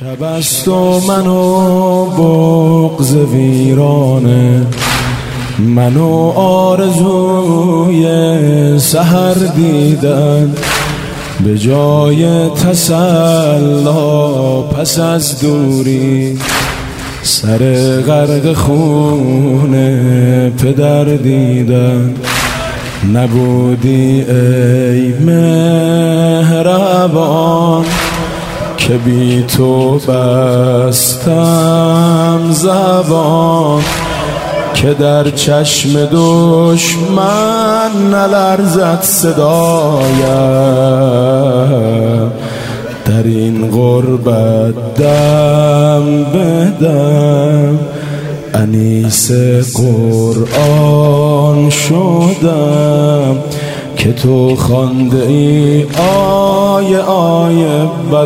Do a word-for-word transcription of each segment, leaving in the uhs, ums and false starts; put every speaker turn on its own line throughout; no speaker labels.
شب است و من و بغض ویرانه، من و آرزوی سحر دیدن، به جای تسلا پس از دوری سر غرق خون پدر دیدن. نبودی ای مهربان که بی تو بستم زبان، که در چشم دشمن نلرزد صدایم، در این غربت دم به دم انیس قرآن شدم، که تو خوانده ای آیه آیه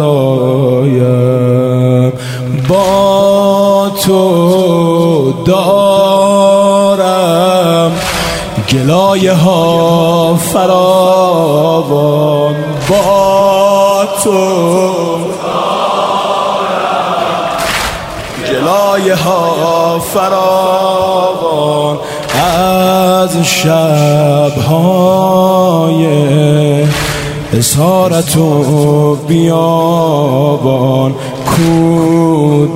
برایم. با تو دارم گلایه ها فراوان، با تو گلایه ها فراوان، از شب‌های اسارت و بیابان، کو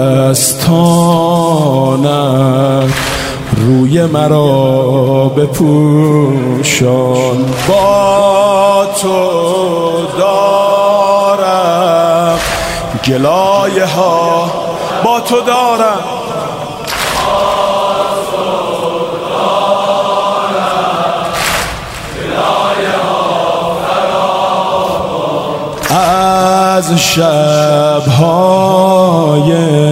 دستانت روی مرا بپوشان. با تو دارم گلایه ها، با تو دارم از شب‌های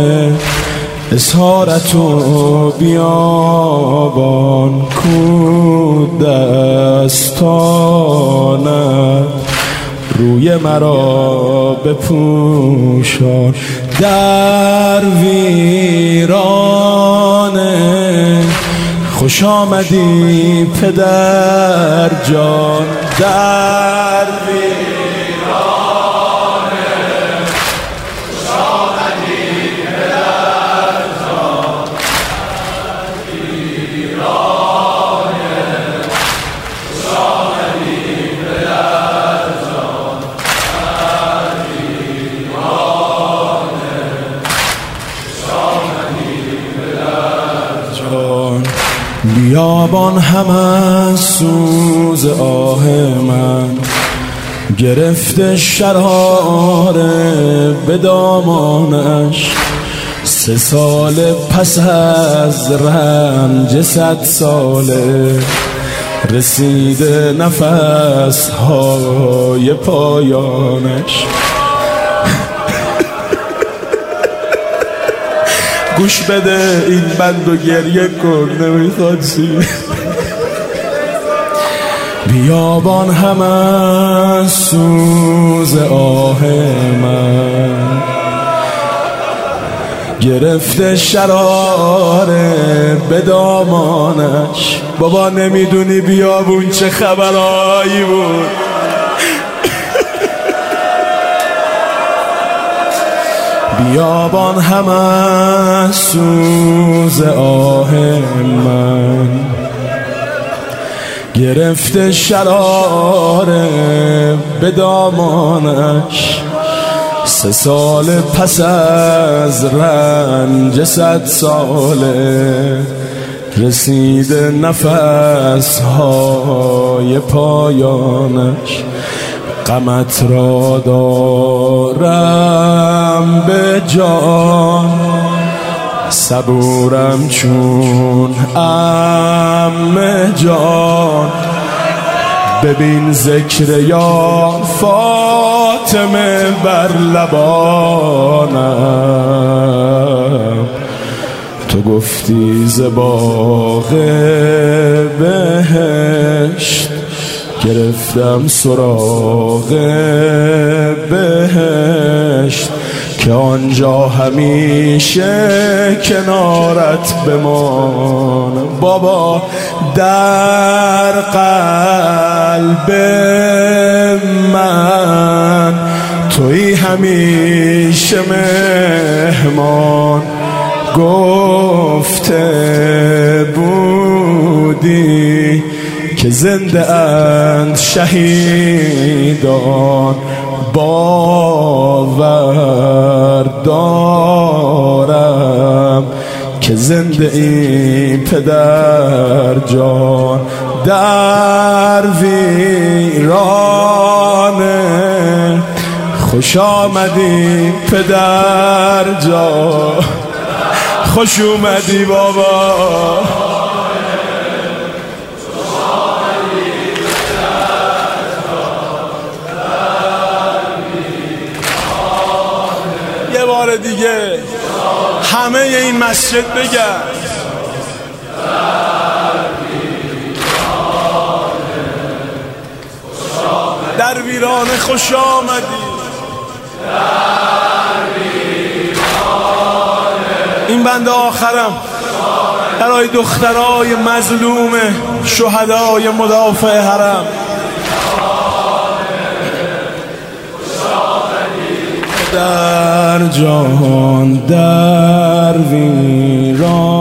اسارت و بیابان، کو دستانت روی مرا بپوشان. در ویرانه خوش آمدی پدر جان، در ویرانه بیابان هم از سوز آه من، گرفته شراره به دامانش، سه سال پس از رنج صد ساله رسیده نفس های پایانش. گوش بده این بند و گریه کن، نمیخواد سی. بیابان هم از سوز آه من، گرفته شراره به دامانش. بابا نمیدونی بیابون چه خبرایی بود، بیابان هم از سوز آه من، گرفته شراره به دامانش، سه سال پس از رنج صد ساله رسیده نفس های پایانش. غمت را دارم به جان، صبورم چون عمه جان، ببین ذکر یا فاطمه بر لبانم. تو گفتی ز باغ بهشت، گرفتم سراغ بهشت، که آنجا همیشه کنارت بمانم. بابا در قلب من توی همیشه مهمان گفته بودی که زنده اند شهیدان، باور دارم که زنده این پدر جان. در ویرانه خوش آمدی پدر جان، خوش اومدی بابا. یه بار دیگه همه این مسجد بگن در ویرانه خوش آمدی. این بنده آخرم برای دخترای مظلوم شهدای مدافع حرم. در جهان در ویران